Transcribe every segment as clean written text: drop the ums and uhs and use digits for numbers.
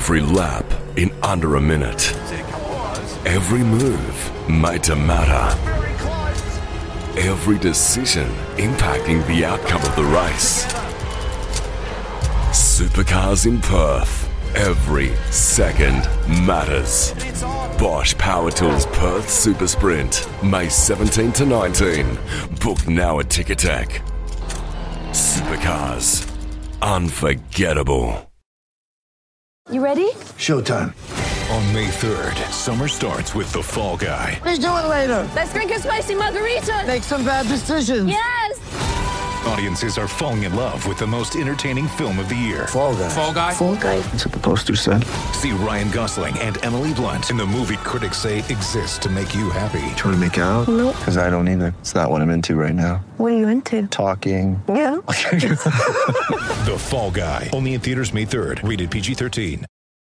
Every lap in under a minute. Every move made to matter. Every decision impacting the outcome of the race. Supercars in Perth. Every second matters. Bosch Power Tools Perth Super Sprint, May 17 to 19. Book now at Ticketek. Supercars. Unforgettable. You ready? Showtime. On May 3rd, summer starts with The Fall Guy. Let's do it later. Let's drink a spicy margarita. Make some bad decisions. Yes. Audiences are falling in love with the most entertaining film of the year. Fall Guy. Fall Guy. Fall Guy. That's what the poster said. See Ryan Gosling and Emily Blunt in the movie critics say exists to make you happy. Trying to make it out? Nope. Because I don't either. It's not what I'm into right now. What are you into? Talking. Yeah. The Fall Guy. Only in theaters May 3rd. Rated PG-13.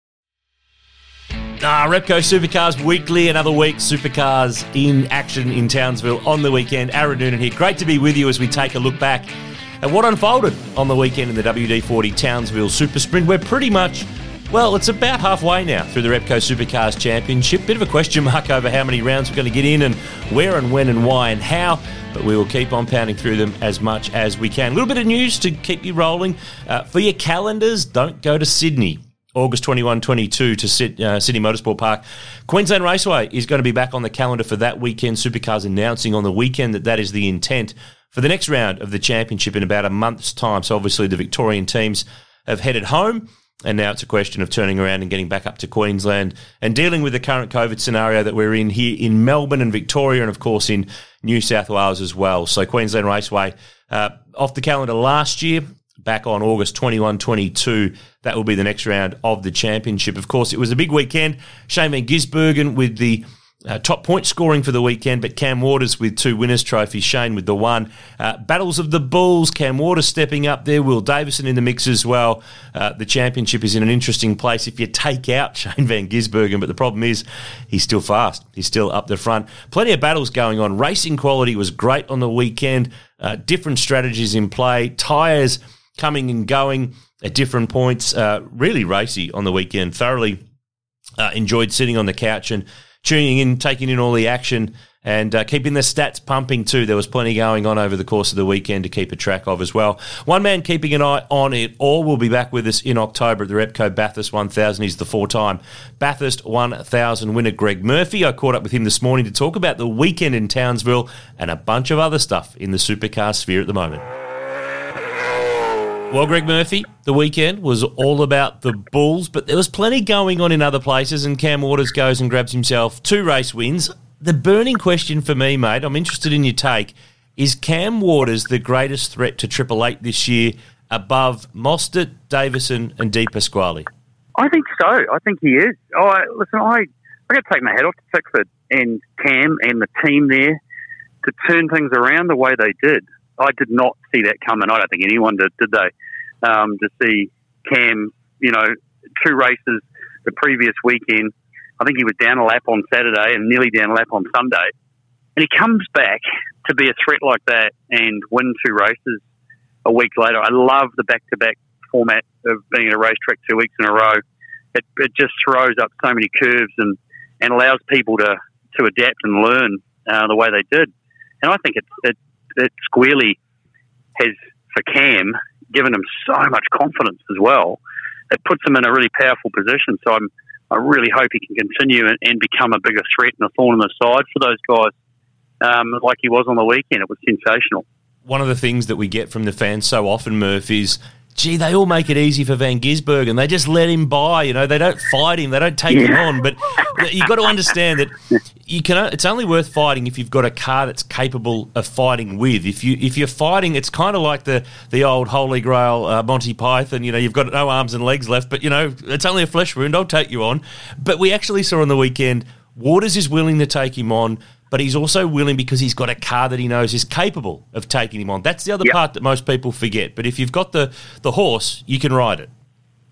Repco Supercars Weekly, another week. Supercars in action in Townsville on the weekend. Aaron Noonan here. Great to be with you as we take a look back at what unfolded on the weekend in the WD-40 Townsville Super Sprint. We're pretty much, well, it's about halfway now through the Repco Supercars Championship. Bit of a question mark over how many rounds we're going to get in and where and when and why and how, but we will keep on pounding through them as much as we can. A little bit of news to keep you rolling. For your calendars, don't go to Sydney. August 21-22 to Sydney Motorsport Park. Queensland Raceway is going to be back on the calendar for that weekend. Supercars announcing on the weekend that is the intent for the next round of the championship in about a month's time. So obviously the Victorian teams have headed home, and now it's a question of turning around and getting back up to Queensland and dealing with the current COVID scenario that we're in here in Melbourne and Victoria and, of course, in New South Wales as well. So Queensland Raceway off the calendar last year, back on August 21-22. That will be the next round of the championship. Of course, it was a big weekend. Shane Van Gisbergen with the top point scoring for the weekend, but Cam Waters with 2 winners' trophies, Shane with the 1. Battles of the Bulls, Cam Waters stepping up there, Will Davison in the mix as well. The championship is in an interesting place if you take out Shane Van Gisbergen, but the problem is he's still fast. He's still up the front. Plenty of battles going on. Racing quality was great on the weekend. Different strategies in play. Tyres coming and going at different points. Really racy on the weekend. Thoroughly enjoyed sitting on the couch and tuning in, taking in all the action and keeping the stats pumping too. There was plenty going on over the course of the weekend to keep a track of as well. One man keeping an eye on it all will be back with us in October at the Repco Bathurst 1000. He's the 4-time Bathurst 1000 winner, Greg Murphy. I caught up with him this morning to talk about the weekend in Townsville and a bunch of other stuff in the supercar sphere at the moment. Well, Greg Murphy, the weekend was all about the Bulls, but there was plenty going on in other places, and Cam Waters goes and grabs himself 2 race wins. The burning question for me, mate, I'm interested in your take, is Cam Waters the greatest threat to Triple Eight this year above Mostert, Davison and De Pasquale? I think so. I think he is. I got to take my hat off to Pickford and Cam and the team there to turn things around the way they did. I did not see that coming. I don't think anyone did they? To see Cam, 2 races the previous weekend. I think he was down a lap on Saturday and nearly down a lap on Sunday. And he comes back to be a threat like that and win 2 races a week later. I love the back-to-back format of being at a racetrack 2 weeks in a row. It just throws up so many curves and allows people to adapt and learn the way they did. And I think it squarely has, for Cam, given him so much confidence as well. It puts him in a really powerful position. So I really hope he can continue and become a bigger threat and a thorn in the side for those guys, like he was on the weekend. It was sensational. One of the things that we get from the fans so often, Murph, is, gee, they all make it easy for Van Gisbergen. They just let him by. They don't fight him. They don't take him on. But you've got to understand that it's only worth fighting if you've got a car that's capable of fighting with. If you're fighting, it's kind of like the old Holy Grail Monty Python. You've got no arms and legs left, but it's only a flesh wound. I'll take you on. But we actually saw on the weekend, Waters is willing to take him on, but he's also willing because he's got a car that he knows is capable of taking him on. That's the other part that most people forget. But if you've got the horse, you can ride it.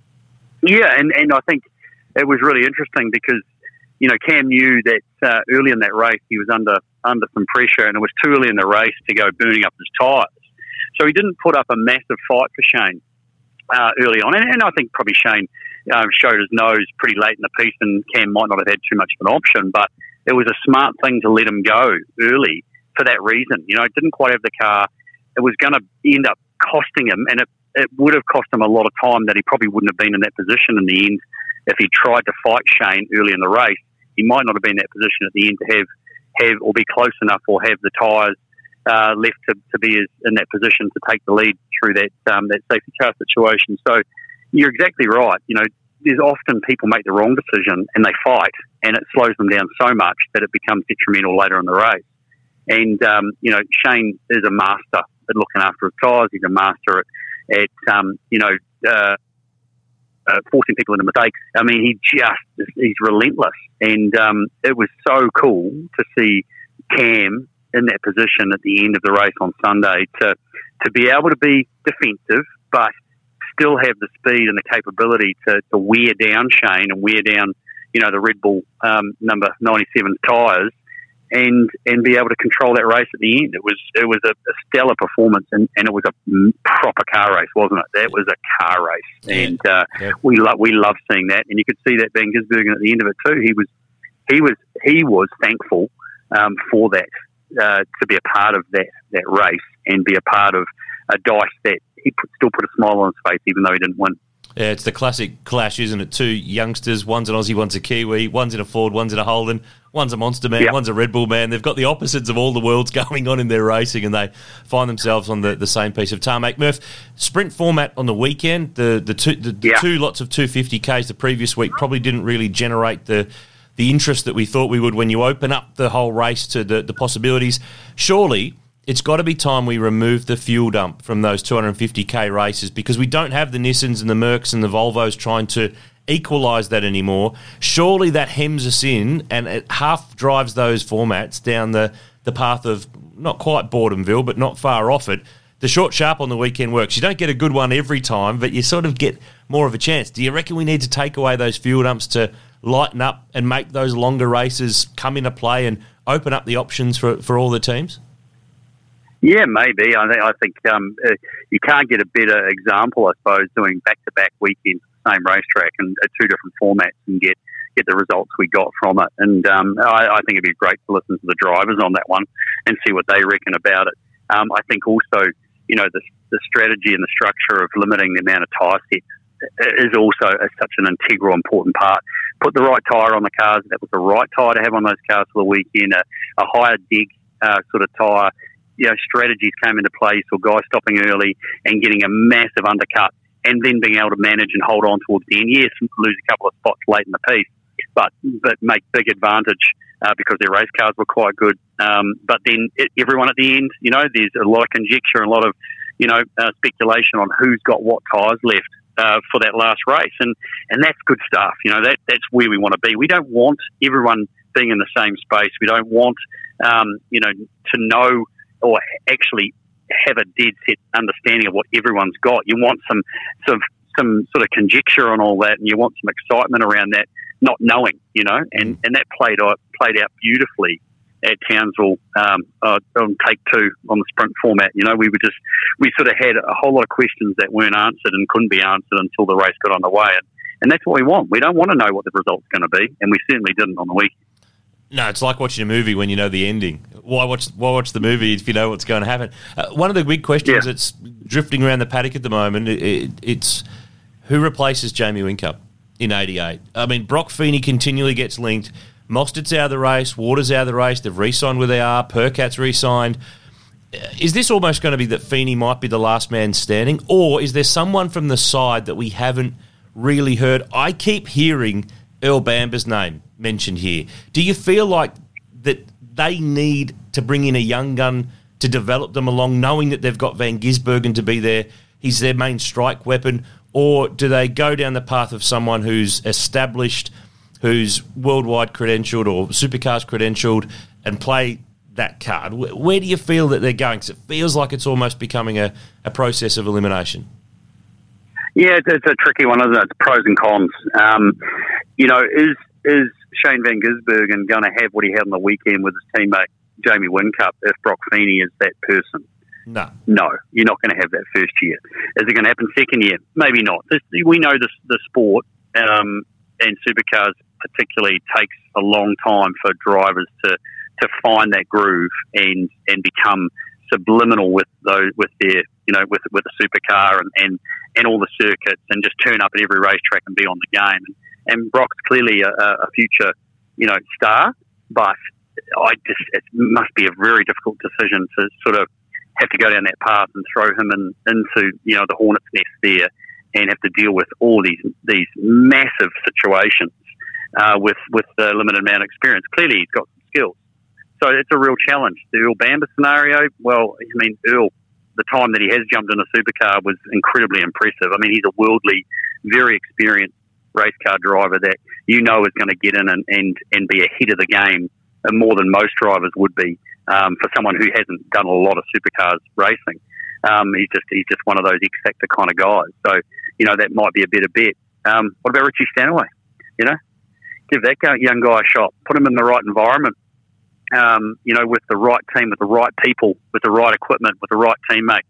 Yeah, and I think it was really interesting because, Cam knew that early in that race he was under some pressure and it was too early in the race to go burning up his tyres. So he didn't put up a massive fight for Shane early on. And I think probably Shane showed his nose pretty late in the piece, and Cam might not have had too much of an option, but it was a smart thing to let him go early for that reason. You know, it didn't quite have the car. It was going to end up costing him, and it would have cost him a lot of time that he probably wouldn't have been in that position in the end if he tried to fight Shane early in the race. He might not have been in that position at the end to have or be close enough or have the tyres left to be in that position to take the lead through that safety car situation. So you're exactly right. You know, there's often people make the wrong decision and they fight, and it slows them down so much that it becomes detrimental later in the race. And, you know, Shane is a master at looking after his tyres. He's a master at forcing people into mistakes. I mean, he's relentless. And it was so cool to see Cam in that position at the end of the race on Sunday to be able to be defensive, but still have the speed and the capability to wear down Shane and wear down, you know, the Red Bull number 97 tyres and be able to control that race at the end. It was a stellar performance, and it was a proper car race, wasn't it? That was a car race, and we love seeing that. And you could see that Van Gisbergen at the end of it too. He was thankful for that, to be a part of that race and be a part of a dice that he still put a smile on his face even though he didn't win. Yeah, it's the classic clash, isn't it? Two youngsters, one's an Aussie, one's a Kiwi, one's in a Ford, one's in a Holden, one's a Monster man, One's a Red Bull man. They've got the opposites of all the worlds going on in their racing, and they find themselves on the same piece of tarmac. Murph, sprint format on the weekend, the two lots of 250Ks the previous week probably didn't really generate the interest that we thought we would when you open up the whole race to the possibilities. Surely it's got to be time we remove the fuel dump from those 250K races, because we don't have the Nissans and the Mercs and the Volvos trying to equalise that anymore. Surely that hems us in, and it half drives those formats down the path of not quite Boredomville, but not far off it. The short sharp on the weekend works. You don't get a good one every time, but you sort of get more of a chance. Do you reckon we need to take away those fuel dumps to lighten up and make those longer races come into play and open up the options for all the teams? Yeah, maybe. I think you can't get a better example, I suppose, doing back-to-back weekends at the same racetrack and two different formats and get the results we got from it. And I think it'd be great to listen to the drivers on that one and see what they reckon about it. I think also, you know, the strategy and the structure of limiting the amount of tyre sets is also such an integral, important part. Put the right tyre on the cars. That was the right tyre to have on those cars for the weekend. A higher dig sort of tyre. You know, strategies came into place, or guys stopping early and getting a massive undercut, and then being able to manage and hold on towards the end. Yes, lose a couple of spots late in the piece, but make big advantage because their race cars were quite good. But then everyone at the end, you know, there's a lot of conjecture and a lot of, you know, speculation on who's got what tyres left for that last race, and that's good stuff. You know, that's where we want to be. We don't want everyone being in the same space. We don't want you know, to know or actually have a dead set understanding of what everyone's got. You want some sort of conjecture on all that, and you want some excitement around that, not knowing, you know, and that played out beautifully at Townsville on take two on the sprint format. You know, we sort of had a whole lot of questions that weren't answered and couldn't be answered until the race got underway, and that's what we want. We don't want to know what the result's going to be, and we certainly didn't on the weekend. No, it's like watching a movie when you know the ending. Why watch the movie if you know what's going to happen? One of the big questions that's drifting around the paddock at the moment, it's who replaces Jamie Whincup in 88? I mean, Brock Feeney continually gets linked. Mostert's out of the race. Waters out of the race. They've re-signed with AR. Percat's re-signed. Is this almost going to be that Feeney might be the last man standing, or is there someone from the side that we haven't really heard? I keep hearing Earl Bamber's name mentioned here. Do you feel like that they need to bring in a young gun to develop them along, knowing that they've got Van Gisbergen to be there, he's their main strike weapon, or do they go down the path of someone who's established, who's worldwide credentialed or supercars credentialed, and play that card? Where do you feel that they're going? Because it feels like it's almost becoming a process of elimination. Yeah, it's a tricky one, isn't it? It's pros and cons. You know, is Shane Van Gisbergen going to have what he had on the weekend with his teammate Jamie Whincup if Brock Feeney is that person? No, you're not going to have that first year. Is it going to happen second year? Maybe not. We know the sport and supercars particularly takes a long time for drivers to find that groove and become subliminal with their with the supercar and all the circuits, and just turn up at every racetrack and be on the game. And Brock's clearly a future star, but it must be a very difficult decision to sort of have to go down that path and throw him into the hornet's nest there, and have to deal with all these massive situations with the limited amount of experience. Clearly, he's got some skills, so it's a real challenge. The Earl Bamber scenario, well, I mean, Earl, the time that he has jumped in a supercar was incredibly impressive. I mean, he's a worldly, very experienced race car driver that is going to get in and be ahead of the game more than most drivers would be for someone who hasn't done a lot of supercars racing. He's just one of those X Factor kind of guys. So, that might be a better bet. What about Richie Stanaway? Give that young guy a shot. Put him in the right environment, with the right team, with the right people, with the right equipment, with the right teammate.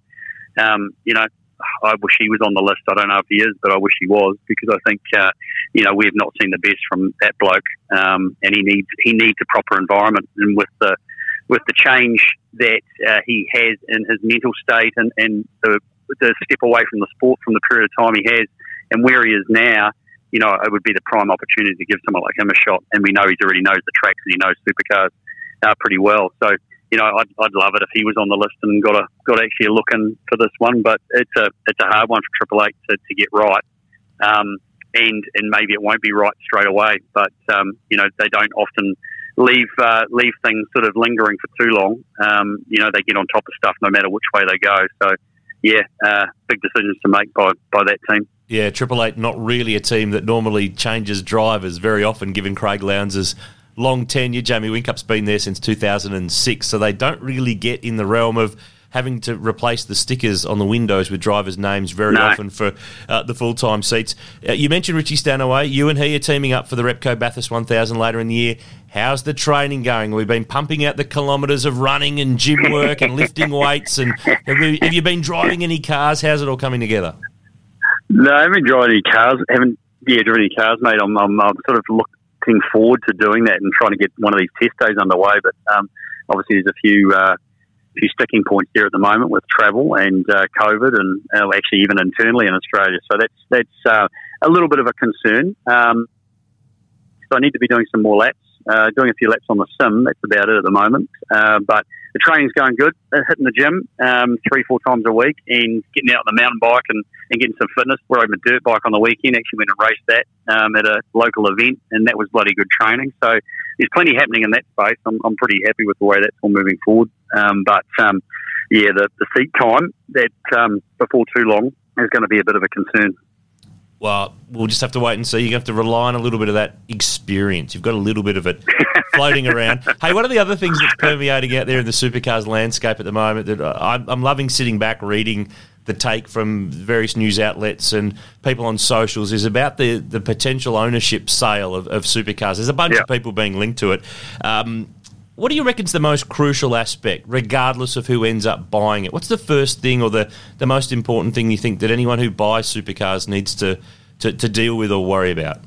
I wish he was on the list. I don't know if he is, but I wish he was, because I think, we have not seen the best from that bloke. And he needs a proper environment. And with the change that he has in his mental state and the step away from the sport from the period of time he has and where he is now, it would be the prime opportunity to give someone like him a shot. And we know he already knows the tracks and he knows supercars pretty well. So, I'd love it if he was on the list and got actually a look in for this one. But it's a hard one for Triple Eight to get right. And maybe it won't be right straight away. But they don't often leave things sort of lingering for too long. They get on top of stuff no matter which way they go. So, big decisions to make by that team. Yeah, Triple Eight not really a team that normally changes drivers very often, given Craig Lowndes' long tenure. Jamie Whinkup's been there since 2006, so they don't really get in the realm of having to replace the stickers on the windows with drivers' names very often for the full-time seats. You mentioned Richie Stanaway. You and he are teaming up for the Repco Bathurst 1000 later in the year. How's the training going? We've been pumping out the kilometres of running and gym work and lifting weights. And have you been driving any cars? How's it all coming together? No, I haven't driven any cars. Driven any cars, mate. I'm sort of looking forward to doing that and trying to get one of these test days underway. But obviously, there's a few sticking points there at the moment with travel and COVID, and actually even internally in Australia. So that's a little bit of a concern. So I need to be doing some more laps, doing a few laps on the sim. That's about it at the moment. But the training's going good. Hitting the gym 3-4 times a week and getting out on the mountain bike and getting some fitness. We're on a dirt bike on the weekend. Actually went and raced that at a local event, and that was bloody good training. So there's plenty happening in that space. I'm pretty happy with the way that's all moving forward. The seat time that before too long is going to be a bit of a concern. Well, we'll just have to wait and see. You have to rely on a little bit of that experience. You've got a little bit of it floating around. Hey, one of the other things that's permeating out there in the supercars landscape at the moment that I'm loving sitting back reading the take from various news outlets and people on socials is about the potential ownership sale of supercars. There's a bunch of people being linked to it. What do you reckon is the most crucial aspect, regardless of who ends up buying it? What's the first thing or the most important thing you think that anyone who buys supercars needs to deal with or worry about?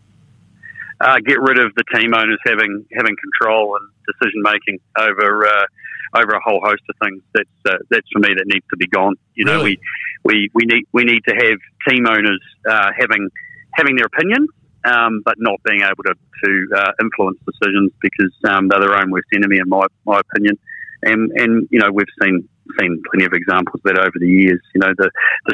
Get rid of the team owners having control and decision making over a whole host of things. That's for me that needs to be gone. Really? We need to have team owners having their opinions. But not being able to influence decisions because they're their own worst enemy, in my opinion. And we've seen plenty of examples of that over the years. The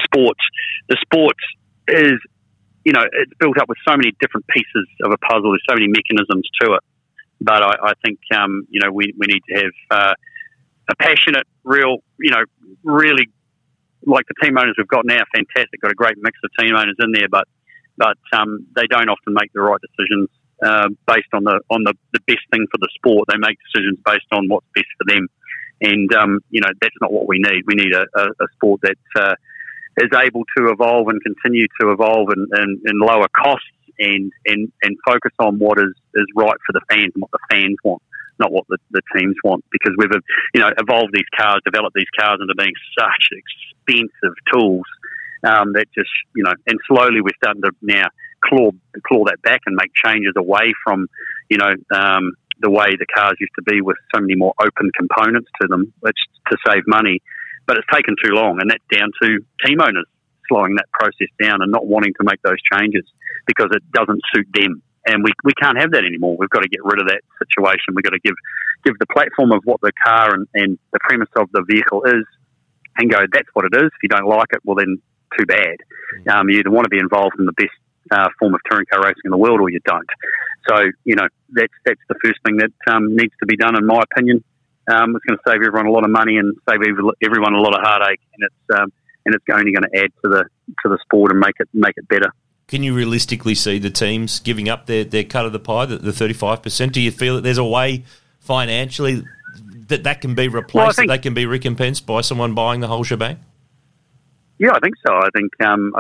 sport is it's built up with so many different pieces of a puzzle. There's so many mechanisms to it. But I think we need to have a passionate, real really like the team owners we've got now. Fantastic, got a great mix of team owners in there, but they don't often make the right decisions based on the best thing for the sport. They make decisions based on what's best for them, and that's not what we need. We need a sport that is able to evolve and continue to evolve and lower costs and focus on what is right for the fans and what the fans want, not what the teams want. Because we've evolved these cars, developed these cars into being such expensive tools. That just, and slowly we're starting to now claw that back and make changes away from, the way the cars used to be with so many more open components to them, which to save money. But it's taken too long, and that's down to team owners slowing that process down and not wanting to make those changes because it doesn't suit them. And we can't have that anymore. We've got to get rid of that situation. We've got to give the platform of what the car and the premise of the vehicle is and go, that's what it is. If you don't like it, well, then too bad. You either want to be involved in the best form of touring car racing in the world or you don't. So, that's the first thing that needs to be done, in my opinion. It's going to save everyone a lot of money and save everyone a lot of heartache, and it's only going to add to the sport and make it better. Can you realistically see the teams giving up their cut of the pie, the 35%? Do you feel that there's a way financially that can be replaced, that they can be recompensed by someone buying the whole shebang? Yeah, I think so. I think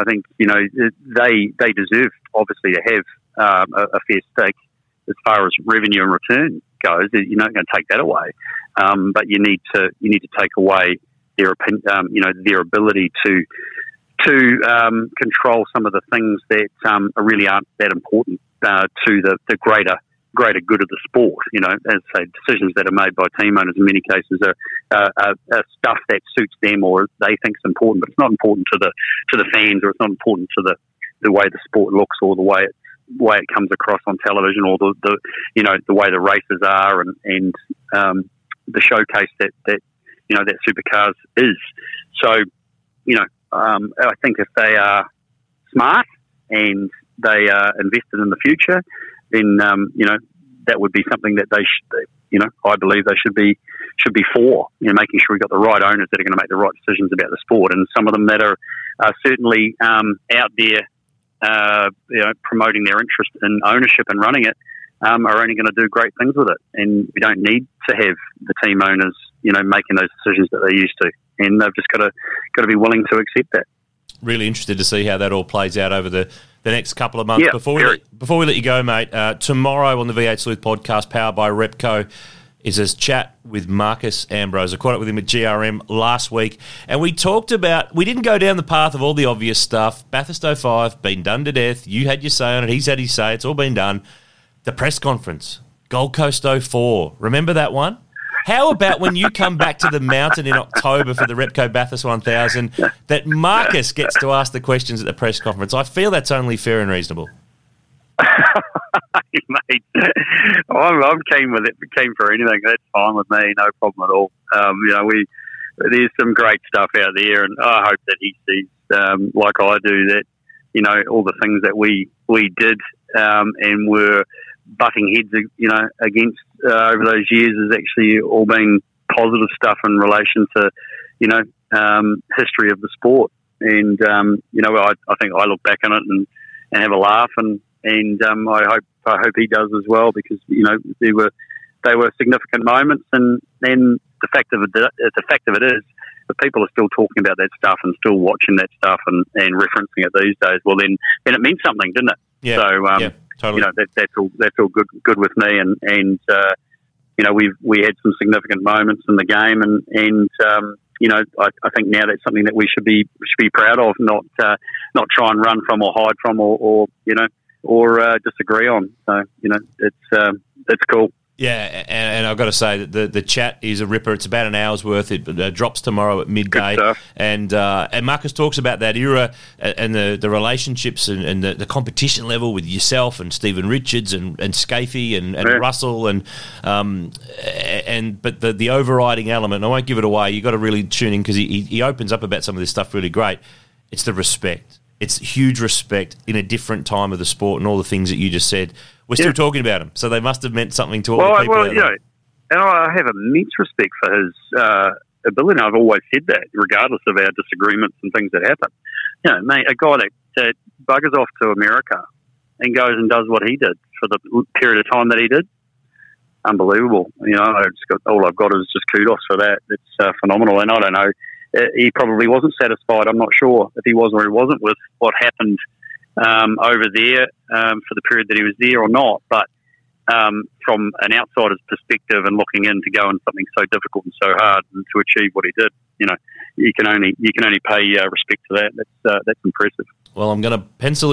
they deserve obviously to have a fair stake as far as revenue and return goes. You're not going to take that away, but you need to take away their ability to control some of the things that really aren't that important to the greater good of the sport. As I say, decisions that are made by team owners in many cases are stuff that suits them or they think is important, but it's not important to the fans, or it's not important to the way the sport looks or the way it comes across on television, or the way the races are and the showcase that Supercars is. So I think if they are smart and they are invested in the future, then that would be something that they should, I believe they should be for, making sure we've got the right owners that are going to make the right decisions about the sport, and some of them that are certainly out there, promoting their interest in ownership and running it, are only going to do great things with it. And we don't need to have the team owners, making those decisions that they used to, and they've just got to be willing to accept that. Really interested to see how that all plays out over the next couple of months. Yeah, before we let you go, mate, tomorrow on the V8 Sleuth podcast, powered by Repco, is a chat with Marcus Ambrose. I caught up with him at GRM last week, and we talked about, we didn't go down the path of all the obvious stuff. Bathurst 05, been done to death. You had your say on it. He's had his say. It's all been done. The press conference, Gold Coast 04. Remember that one? How about when you come back to the mountain in October for the Repco Bathurst 1000, that Marcus gets to ask the questions at the press conference? I feel that's only fair and reasonable. Mate, I'm keen with it. Keen for anything. That's fine with me. No problem at all. There's some great stuff out there, and I hope that he sees, like I do, that all the things that we did and were butting heads, against over those years has actually all been positive stuff in relation to, history of the sport. And I think I look back on it and have a laugh, and I hope he does as well, because they were significant moments, and then the fact of it is that people are still talking about that stuff and still watching that stuff and referencing it these days. Well, then it meant something, didn't it? Yeah. So totally. That's all good with me, and we had some significant moments in the game, and I think now that's something that we should be proud of, not try and run from or hide from or disagree on. So it's cool. Yeah, and I've got to say that the chat is a ripper. It's about an hour's worth. It drops tomorrow at midday. And Marcus talks about that era and the relationships and the competition level with yourself and Stephen Richards and Scafie and Russell but the overriding element, and I won't give it away, you've got to really tune in, because he opens up about some of this stuff really great. It's the respect. It's huge respect in a different time of the sport, and all the things that you just said. We're still talking about him, so they must have meant something to all the people out there. And I have immense respect for his ability. I've always said that, regardless of our disagreements and things that happen. Mate, a guy that buggers off to America and goes and does what he did for the period of time that he did, unbelievable. All I've got is just kudos for that. It's phenomenal, and I don't know. He probably wasn't satisfied. I'm not sure if he was or he wasn't with what happened over there for the period that he was there or not. But from an outsider's perspective and looking in to go in something so difficult and so hard and to achieve what he did, you can only pay respect to that. That's impressive. Well, I'm going to pencil in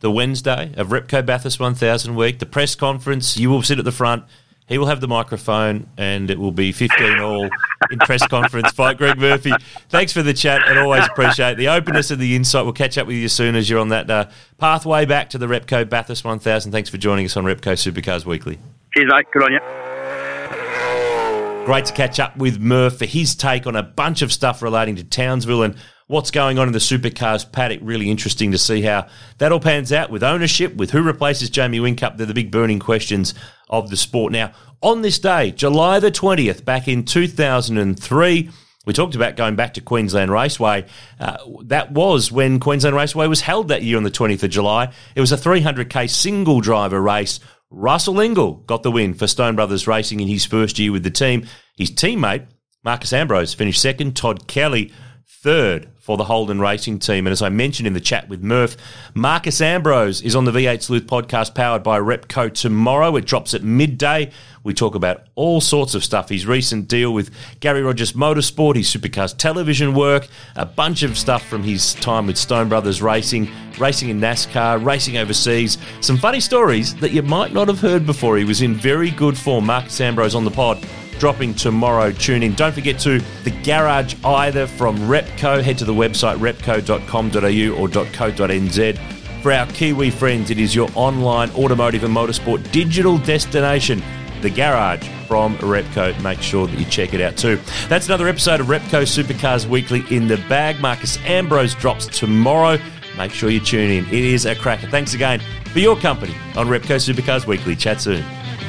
the Wednesday of Repco Bathurst 1000 week, the press conference. You will sit at the front. He will have the microphone, and it will be 15-all in press conference fight. Greg Murphy, thanks for the chat, and always appreciate the openness and the insight. We'll catch up with you as soon as you're on that pathway back to the Repco Bathurst 1000. Thanks for joining us on Repco Supercars Weekly. Cheers, mate. Good on you. Great to catch up with Murph for his take on a bunch of stuff relating to Townsville and what's going on in the Supercars paddock. Really interesting to see how that all pans out with ownership, with who replaces Jamie Whincup. They're the big burning questions of the sport. Now, on this day, July the 20th, back in 2003, we talked about going back to Queensland Raceway. That was when Queensland Raceway was held that year on the 20th of July. It was a 300k single driver race. Russell Ingall got the win for Stone Brothers Racing in his first year with the team. His teammate, Marcus Ambrose, finished second. Todd Kelly, third for the Holden Racing team. And as I mentioned in the chat with Murph, Marcus Ambrose is on the V8 Sleuth podcast powered by Repco tomorrow. It drops at midday. We talk about all sorts of stuff. His recent deal with Gary Rogers Motorsport, his Supercars television work, a bunch of stuff from his time with Stone Brothers Racing, racing in NASCAR, racing overseas. Some funny stories that you might not have heard before. He was in very good form. Marcus Ambrose on the pod, dropping tomorrow. Tune in. Don't forget to the garage either from Repco. Head to the website repco.com.au or .co.nz. For our Kiwi friends, it is your online automotive and motorsport digital destination. The garage from Repco. Make sure that you check it out too. That's another episode of Repco Supercars Weekly in the bag. Marcus Ambrose drops tomorrow. Make sure you tune in. It is a cracker. Thanks again for your company on Repco Supercars Weekly. Chat soon.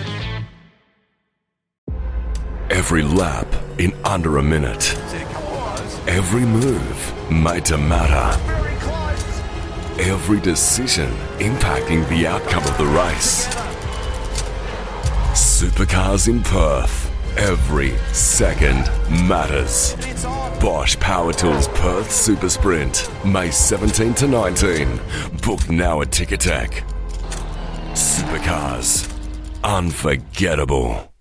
Every lap in under a minute. Every move made to matter. Every decision impacting the outcome of the race. Supercars in Perth. Every second matters. Bosch Power Tools Perth Super Sprint. May 17 to 19. Book now at Ticketek. Supercars. Unforgettable.